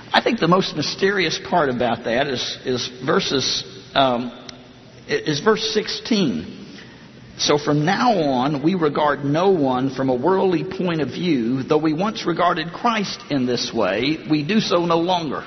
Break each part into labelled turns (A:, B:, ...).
A: I think the most mysterious part about that is verse 16. So from now on, we regard no one from a worldly point of view. Though we once regarded Christ in this way, we do so no longer.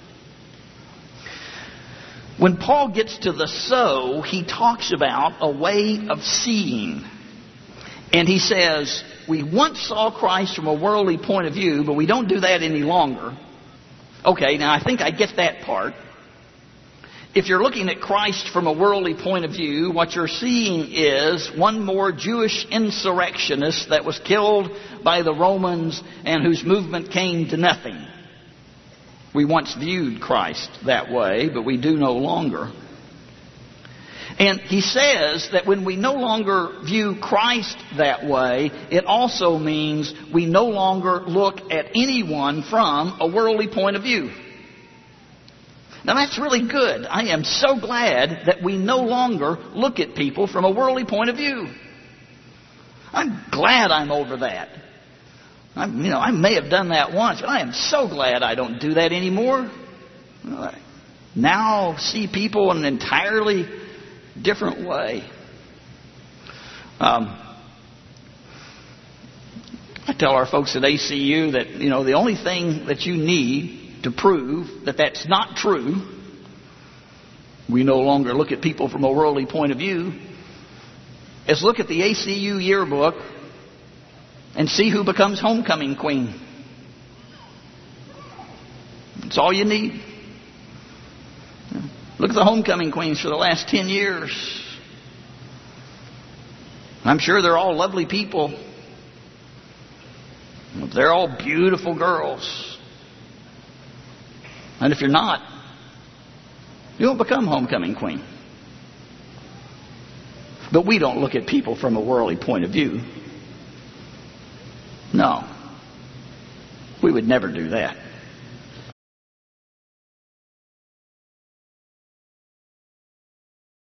A: When Paul gets to the so, he talks about a way of seeing. And he says, we once saw Christ from a worldly point of view, but we don't do that any longer. Okay, now I think I get that part. If you're looking at Christ from a worldly point of view, what you're seeing is one more Jewish insurrectionist that was killed by the Romans and whose movement came to nothing. We once viewed Christ that way, but we do no longer. And he says that when we no longer view Christ that way, it also means we no longer look at anyone from a worldly point of view. Now that's really good. I am so glad that we no longer look at people from a worldly point of view. I'm glad I'm over that. I may have done that once, but I am so glad I don't do that anymore. I now see people in an entirely different way. I tell our folks at ACU that, the only thing that you need to prove that that's not true, we no longer look at people from a worldly point of view, is look at the ACU yearbook and see who becomes homecoming queen. That's all you need. Look at the homecoming queens for the last 10 years. I'm sure they're all lovely people. They're all beautiful girls. And if you're not, you won't become homecoming queen. But we don't look at people from a worldly point of view. No. We would never do that.